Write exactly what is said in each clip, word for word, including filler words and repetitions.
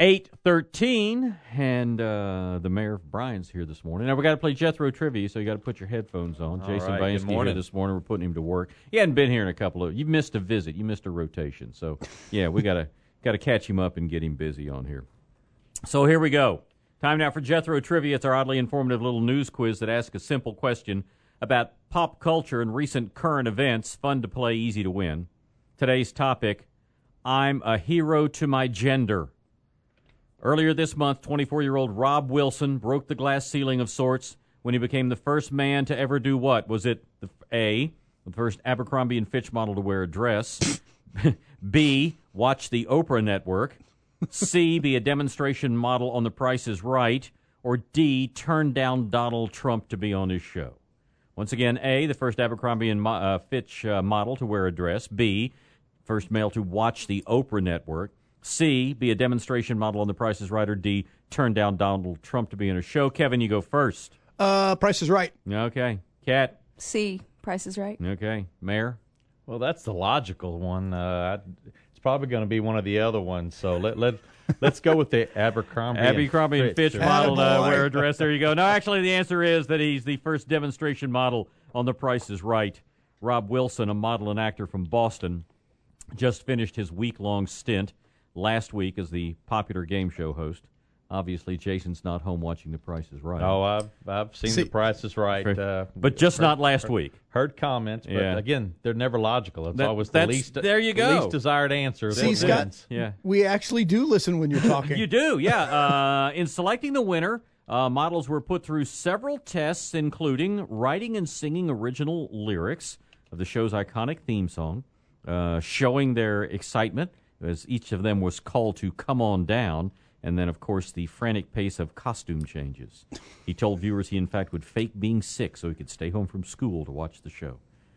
eight thirteen, and uh, the mayor of Bryan's here this morning. Now, we got to play Jethro Trivia, so you got to put your headphones on. All Jason right, Bainski here this morning. We're putting him to work. He hadn't been here in a couple of... You missed a visit. You missed a rotation. So, yeah, we got to got to catch him up and get him busy on here. So here we go. Time now for Jethro Trivia. It's our oddly informative little news quiz that asks a simple question about pop culture and recent current events. Fun to play, easy to win. Today's topic, I'm a hero to my gender. Earlier this month, twenty-four-year-old Rob Wilson broke the glass ceiling of sorts when he became the first man to ever do what? Was it the A, the first Abercrombie and Fitch model to wear a dress, B, watch the Oprah Network, C, be a demonstration model on The Price is Right, or D, turn down Donald Trump to be on his show? Once again, A, the first Abercrombie and uh, Fitch uh, model to wear a dress, B, first male to watch the Oprah Network, C, be a demonstration model on The Price is Right, or D, turn down Donald Trump to be on a show. Kevin, you go first. Uh, Price is Right. Okay. Kat? C, Price is Right. Okay. Mayor? Well, that's the logical one. Uh, it's probably going to be one of the other ones. So let let let's go with the Abercrombie. Abercrombie and Fitch, Fitch model to Attaboy. wear a dress. There you go. No, actually, the answer is that he's the first demonstration model on The Price is Right. Rob Wilson, a model and actor from Boston, just finished his week-long stint last week as the popular game show host. Obviously, Jason's not home watching The Price is Right. Oh, I've I've seen See- The Price is Right, uh, but just heard, not last heard, week. Heard comments, but Yeah. again, they're never logical. It's That- always the that's- least there you go. least desired answer. See, What Scott? wins. Yeah. We actually do listen when you're talking. You do, yeah. Uh, in selecting the winner, uh, models were put through several tests, including writing and singing original lyrics of the show's iconic theme song, uh, showing their excitement as each of them was called to come on down, and then, of course, the frantic pace of costume changes. He told viewers he, in fact, would fake being sick so he could stay home from school to watch the show.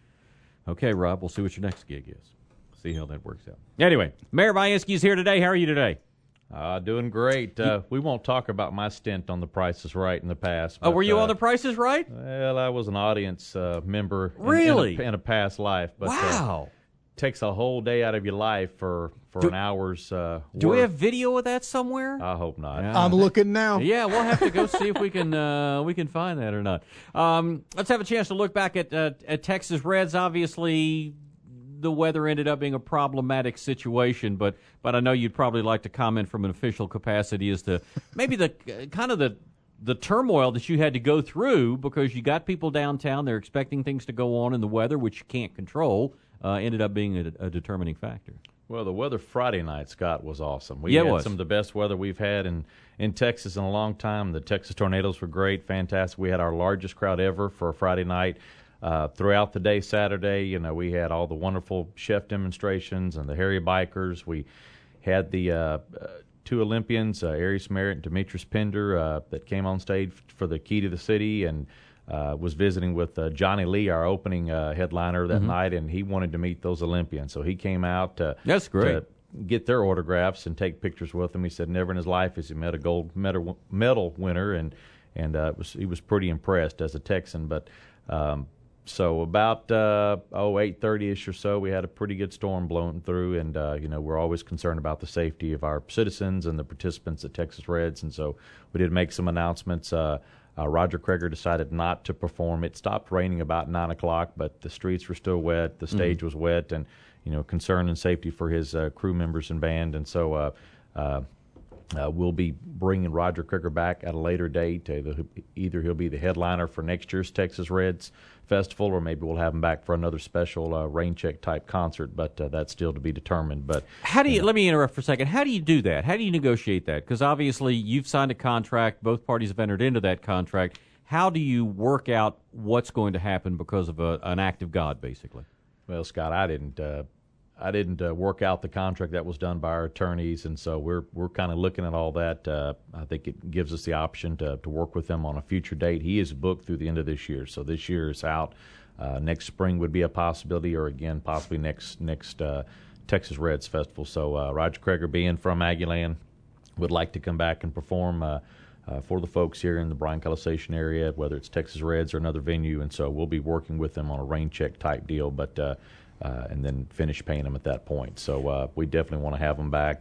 Okay, Rob, we'll see what your next gig is. See how that works out. Anyway, Mayor Bainski is here today. How are you today? Uh, doing great. Uh, we won't talk about my stint on The Price is Right in the past. Oh, but, were you uh, on The Price is Right? Well, I was an audience uh, member in, Really? in, a, in a past life. But, uh, Wow. takes a whole day out of your life for, for Do- an hour's uh, Do work. we have video of that somewhere? I hope not. Yeah. I'm looking now. Yeah, we'll have to go see if we can uh, we can find that or not. Um, let's have a chance to look back at uh, at Texas Reds. Obviously, the weather ended up being a problematic situation, but but I know you'd probably like to comment from an official capacity as to maybe the uh, kind of the the turmoil that you had to go through because you got people downtown. They're expecting things to go on in the weather, which you can't control. Uh, ended up being a, a determining factor. Well, the weather Friday night, Scott, was awesome. We Yeah, it had was. some of the best weather we've had in, in Texas in a long time. The Texas Tornadoes were great, fantastic. We had our largest crowd ever for a Friday night. Uh, throughout the day Saturday, you know, we had all the wonderful chef demonstrations and the Harry Bikers. We had the uh, uh, two Olympians, uh, Arias Merritt and Demetrius Pender, uh, that came on stage for the Key to the City, and Uh, was visiting with uh, Johnny Lee, our opening uh, headliner that Mm-hmm. night, and he wanted to meet those Olympians. So he came out to, That's great. to get their autographs and take pictures with them. He said never in his life has he met a gold medal, medal winner, and and uh, it was, he was pretty impressed as a Texan. But um, so about uh, oh eight thirty-ish or so, we had a pretty good storm blowing through, and uh, you know we're always concerned about the safety of our citizens and the participants at Texas Reds, and so we did make some announcements. Uh, Uh, Roger Kreger decided not to perform. It stopped raining about nine o'clock, but the streets were still wet. The stage mm. was wet, and you know, concern and safety for his uh, crew members and band. And so uh, uh, uh, we'll be bringing Roger Kreger back at a later date. Uh, either he'll be the headliner for next year's Texas Reds Festival, or maybe we'll have him back for another special uh, rain check type concert. But uh, that's still to be determined. But how do you, you know, let me interrupt for a second. How do you do that? How do you negotiate that? Because obviously you've signed a contract. Both parties have entered into that contract. How do you work out what's going to happen because of a, an act of God, basically? Well, Scott, I didn't. Uh, I didn't uh, work out the contract that was done by our attorneys, and so we're we're kind of looking at all that. Uh, I think it gives us the option to to work with him on a future date. He is booked through the end of this year, so this year is out. Uh, next spring would be a possibility, or again possibly next next uh, Texas Reds Festival. So uh, Roger Kreger, being from Aggieland, would like to come back and perform uh, uh, for the folks here in the Bryan-College Station area, whether it's Texas Reds or another venue, and so we'll be working with them on a rain check type deal, but. Uh, Uh, and then finish paying them at that point. So uh, we definitely want to have them back, and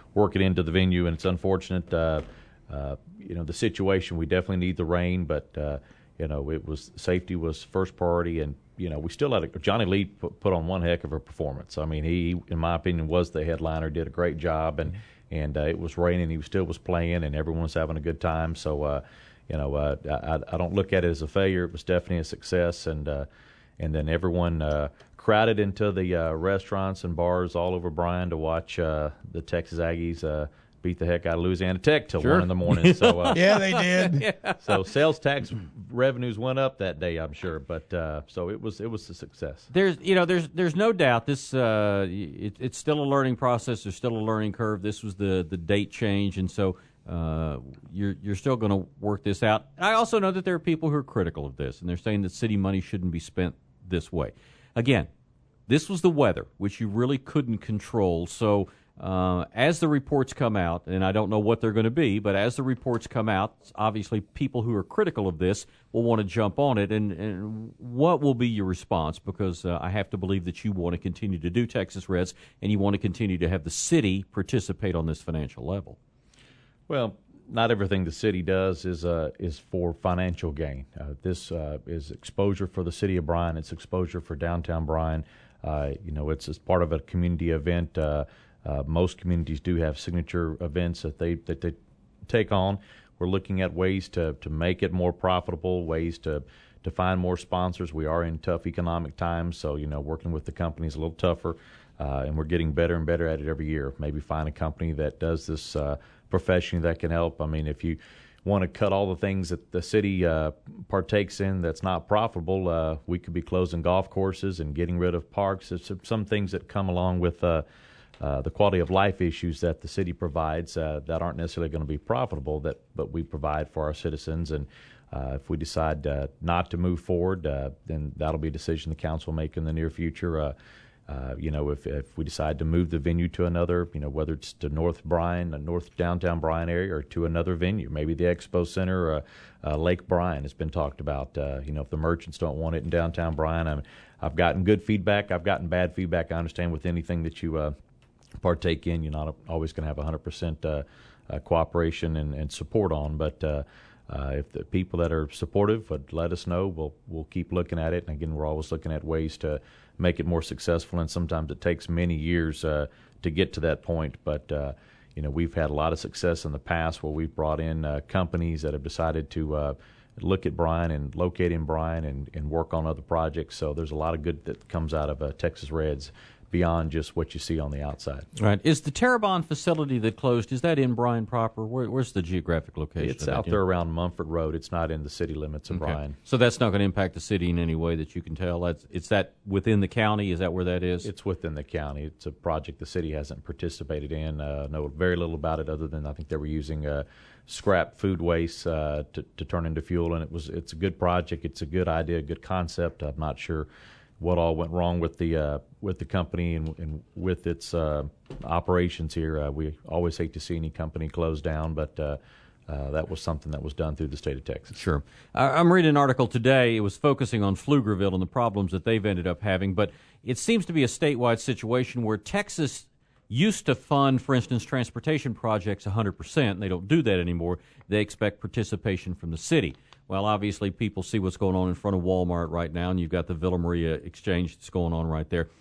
work it into the venue, and it's unfortunate. Uh, uh, you know, the situation. We definitely need the rain, but uh, you know, it was safety was first priority, and you know, we still had a, Johnny Lee put, put on one heck of a performance. I mean, he, in my opinion, was the headliner. Did a great job, and and uh, it was raining. He still was playing, and everyone was having a good time. So, uh, you know, uh, I, I don't look at it as a failure. It was definitely a success, and uh, and then everyone uh, crowded into the uh, restaurants and bars all over Bryan to watch uh, the Texas Aggies uh, beat the heck out of Louisiana Tech till Sure. one in the morning. So uh, Yeah, they did. yeah. so sales tax revenues went up that day, I'm sure. But uh, so it was it was a success. There's, you know, there's there's no doubt this. Uh, it, it's still a learning process. There's still a learning curve. This was the, the date change, and so uh, you're you're still going to work this out. I also know that there are people who are critical of this, and they're saying that city money shouldn't be spent this way. Again, this was the weather, which you really couldn't control. So. Uh, as the reports come out, and I don't know what they're going to be, but as the reports come out, obviously people who are critical of this will want to jump on it. And, and what will be your response? Because uh, I have to believe that you want to continue to do Texas Reds, and you want to continue to have the city participate on this financial level. Well, not everything the city does is uh, is for financial gain. Uh, this uh, is exposure for the city of Bryan. It's exposure for downtown Bryan. Uh, you know, it's as part of a community event. Uh, Uh, most communities do have signature events that they that they take on. We're looking at ways to, to make it more profitable, ways to, to find more sponsors. We are in tough economic times, so you know working with the company is a little tougher, uh, and we're getting better and better at it every year. Maybe find a company that does this uh, professionally that can help. I mean, if you want to cut all the things that the city uh, partakes in that's not profitable, uh, we could be closing golf courses and getting rid of parks. It's some things that come along with uh, Uh, the quality of life issues that the city provides uh, that aren't necessarily going to be profitable, that but we provide for our citizens. And uh, if we decide uh, not to move forward, uh, then that'll be a decision the council will make in the near future. Uh, uh, you know, if, if we decide to move the venue to another, you know, whether it's to North Bryan, uh, North downtown Bryan area, or to another venue, maybe the Expo Center, or uh, uh, Lake Bryan has been talked about. Uh, you know, if the merchants don't want it in downtown Bryan, I mean, I've gotten good feedback. I've gotten bad feedback. I understand with anything that you uh, partake in, you're not always going to have one hundred percent uh, uh, cooperation and, and support on, but uh, uh, if the people that are supportive would let us know, we'll we'll keep looking at it. And again, we're always looking at ways to make it more successful, and sometimes it takes many years uh, to get to that point. But uh, you know, we've had a lot of success in the past where we've brought in uh, companies that have decided to uh, look at Bryan and locate in Bryan and, and work on other projects. So there's a lot of good that comes out of uh, Texas Reds beyond just what you see on the outside. Right. Is the Terrebonne facility that closed, is that in Bryan proper? Where, where's the geographic location? It's of that? out there around Mumford Road. It's not in the city limits of Okay. Bryan. So that's not going to impact the city in any way that you can tell? That's, it's that within the county? Is that where that is? It's within the county. It's a project the city hasn't participated in. Uh, know very little about it other than I think they were using uh, scrap food waste uh, to, to turn into fuel, and it was it's a good project. It's a good idea, a good concept. I'm not sure what all went wrong with the uh, with the company and, and with its uh, operations here. Uh, we always hate to see any company close down, but uh, uh, that was something that was done through the state of Texas. Sure. Uh, I'm reading an article today. It was focusing on Pflugerville and the problems that they've ended up having, but it seems to be a statewide situation where Texas used to fund, for instance, transportation projects one hundred percent, and they don't do that anymore. They expect participation from the city. Well, obviously, people see what's going on in front of Walmart right now, and you've got the Villa Maria exchange that's going on right there.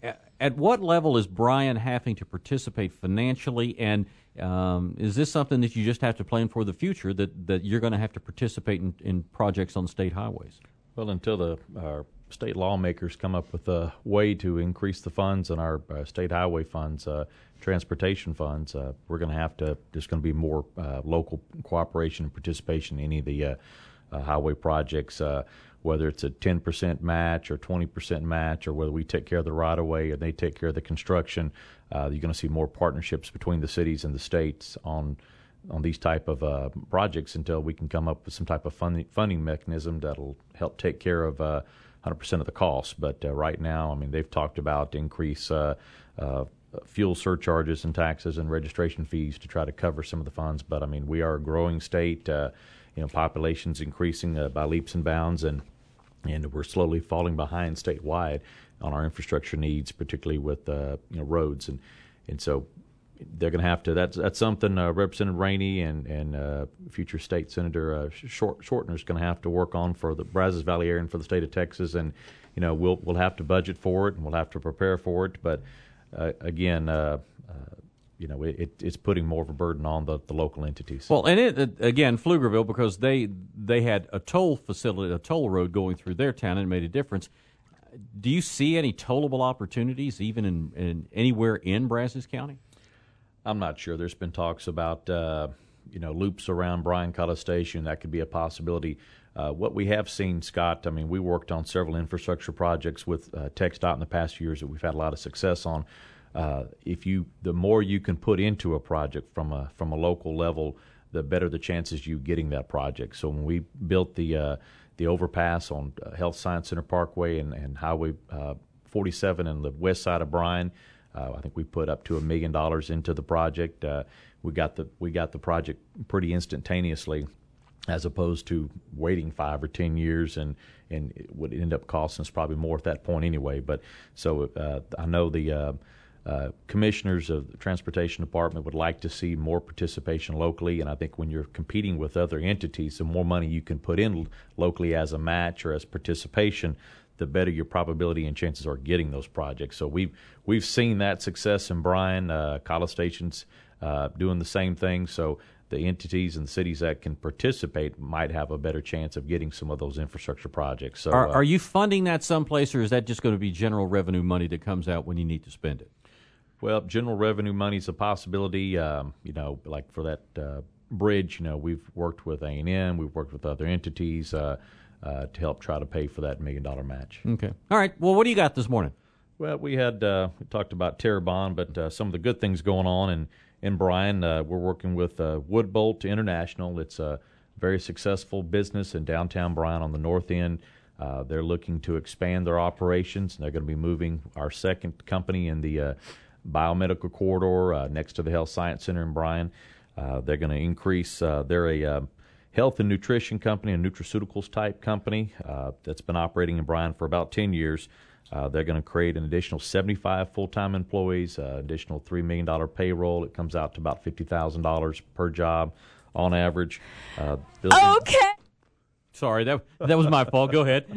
At what level is Bryan having to participate financially, and um, is this something that you just have to plan for the future, that, that you're going to have to participate in, in projects on state highways? Well, until the our state lawmakers come up with a way to increase the funds in our uh, state highway funds, uh, transportation funds, uh, we're going to have to, there's going to be more uh, local cooperation and participation in any of the uh, uh, highway projects, uh, whether it's a ten percent match or twenty percent match, or whether we take care of the right-of-way and they take care of the construction. Uh, you're going to see more partnerships between the cities and the states on on these type of uh, projects until we can come up with some type of funding, funding mechanism that'll help take care of uh, one hundred percent of the costs. But uh, right now, I mean, they've talked about increase uh, uh, fuel surcharges and taxes and registration fees to try to cover some of the funds. But, I mean, we are a growing state. Uh, you know, population's increasing uh, by leaps and bounds, and and we're slowly falling behind statewide on our infrastructure needs, particularly with uh, you know roads. And and so they're going to have to. That's that's something uh, Representative Rainey and and uh, future State Senator uh, Short, Shortner is going to have to work on for the Brazos Valley area and for the state of Texas. And you know, we'll we'll have to budget for it and we'll have to prepare for it. But uh, again. Uh, uh, You know, it, it's putting more of a burden on the, the local entities. Well, and it again, Pflugerville, because they they had a toll facility, a toll road going through their town, and it made a difference. Do you see any tollable opportunities, even in, in anywhere in Brazos County? I'm not sure. There's been talks about uh, you know loops around Bryan College Station. That could be a possibility. Uh, what we have seen, Scott, I mean, we worked on several infrastructure projects with uh, TxDOT in the past few years that we've had a lot of success on. Uh, if you, the more you can put into a project from a from a local level, the better the chances you getting that project. So when we built the uh, the overpass on uh, Health Science Center Parkway and, and Highway uh, forty-seven in the west side of Bryan, uh, I think we put up to a million dollars into the project. Uh, we got the we got the project pretty instantaneously, as opposed to waiting five or ten years, and and it would end up costing us probably more at that point anyway. But so uh, I know the uh, Uh, commissioners of the Transportation Department would like to see more participation locally, and I think when you're competing with other entities, the more money you can put in locally as a match or as participation, the better your probability and chances are getting those projects. So we've we've seen that success in Bryan. Uh, College Station's uh, doing the same thing. So the entities and the cities that can participate might have a better chance of getting some of those infrastructure projects. So are, uh, are you funding that someplace, or is that just going to be general revenue money that comes out when you need to spend it? Well, general revenue money is a possibility. Um, you know, like for that uh, bridge, you know, we've worked with A and M, we've worked with other entities uh, uh, to help try to pay for that million dollar match. Okay. All right. Well, what do you got this morning? Well, we had uh, we talked about Terrebonne, but uh, some of the good things going on in in Bryan. Uh, we're working with uh, Woodbolt International. It's a very successful business in downtown Bryan on the north end. Uh, they're looking to expand their operations, and they're going to be moving our second company in the uh, biomedical corridor uh, next to the Health Science Center in Bryan. Uh, they're going to increase. Uh, they're a uh, health and nutrition company, a nutraceuticals type company uh, that's been operating in Bryan for about ten years. Uh, they're going to create an additional seventy-five full-time employees, uh, additional three million dollars payroll. It comes out to about fifty thousand dollars per job on average. Uh, okay. Sorry, that that was my fault. Go ahead.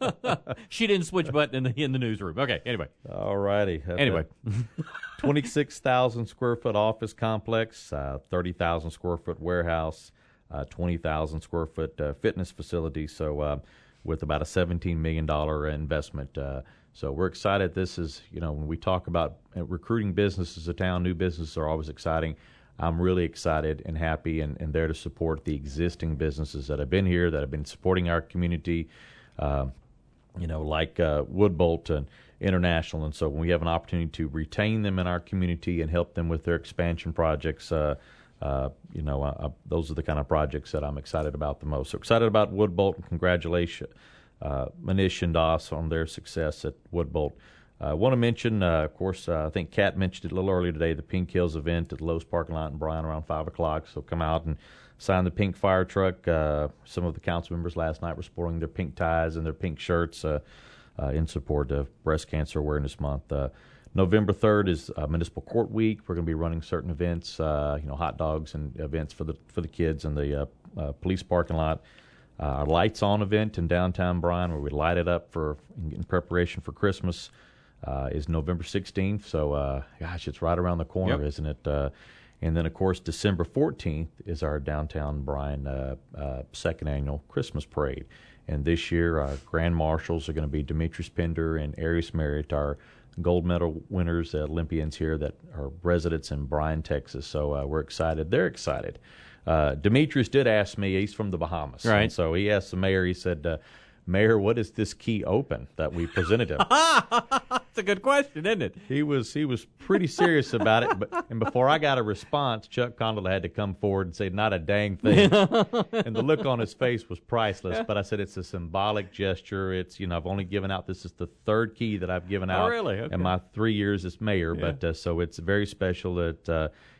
She didn't switch button in the in the newsroom. Okay, anyway. All righty. Anyway. twenty-six thousand square foot office complex, uh, thirty thousand square foot warehouse, uh, twenty thousand square foot uh, fitness facility. So uh, with about a seventeen million dollars investment. Uh, so we're excited. This is, you know, when we talk about recruiting businesses to town, new businesses are always exciting. I'm really excited and happy and, and there to support the existing businesses that have been here, that have been supporting our community, uh, you know, like uh, Woodbolt and International. And so when we have an opportunity to retain them in our community and help them with their expansion projects, uh, uh, you know, uh, those are the kind of projects that I'm excited about the most. So excited about Woodbolt, and congratulations, uh, Manish and Das on their success at Woodbolt. I uh, want to mention, uh, of course, uh, I think Kat mentioned it a little earlier today, the Pink Hills event at the Lowe's parking lot in Bryan around five o'clock. So come out and sign the pink fire truck. Uh, some of the council members last night were sporting their pink ties and their pink shirts uh, uh, in support of Breast Cancer Awareness Month. Uh, November third is uh, Municipal Court Week. We're going to be running certain events, uh, you know, hot dogs and events for the for the kids in the uh, uh, police parking lot. Uh, our Lights On event in downtown Bryan, where we light it up for in preparation for Christmas. Uh, is November sixteenth, so uh, gosh, it's right around the corner, yep. isn't it? Uh, and then, of course, December fourteenth is our downtown Bryan uh, uh, second annual Christmas parade. And this year, our grand marshals are going to be Demetrius Pender and Arius Merritt, our gold medal winners, uh, Olympians here that are residents in Bryan, Texas. So uh, we're excited. They're excited. Uh, Demetrius did ask me, he's from the Bahamas. Right. And so he asked the mayor, he said, uh, Mayor, what is this key open that we presented him? That's a good question, isn't it? He was he was pretty serious about it, but and before I got a response, Chuck Condell had to come forward and say, not a dang thing. And the look on his face was priceless. But I said, it's a symbolic gesture. It's, you know, I've only given out, this is the third key that I've given out oh, really? Okay. in my three years as mayor. Yeah. But uh, so it's very special that uh,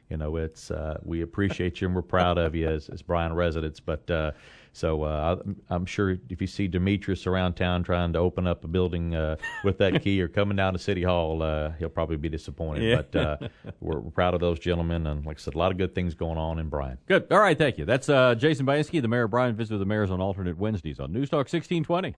you know, it's uh, we appreciate you and we're proud of you as, as Bryan residents. But uh, so uh, I'm sure if you see Demetrius around town trying to open up a building uh, with that key or coming down to City Hall, uh, he'll probably be disappointed. Yeah. But uh, we're, we're proud of those gentlemen, and like I said, a lot of good things going on in Bryan. Good. All right, thank you. That's uh, Jason Bainski, the mayor of Bryan. Visit with the mayors on alternate Wednesdays on News Talk sixteen twenty.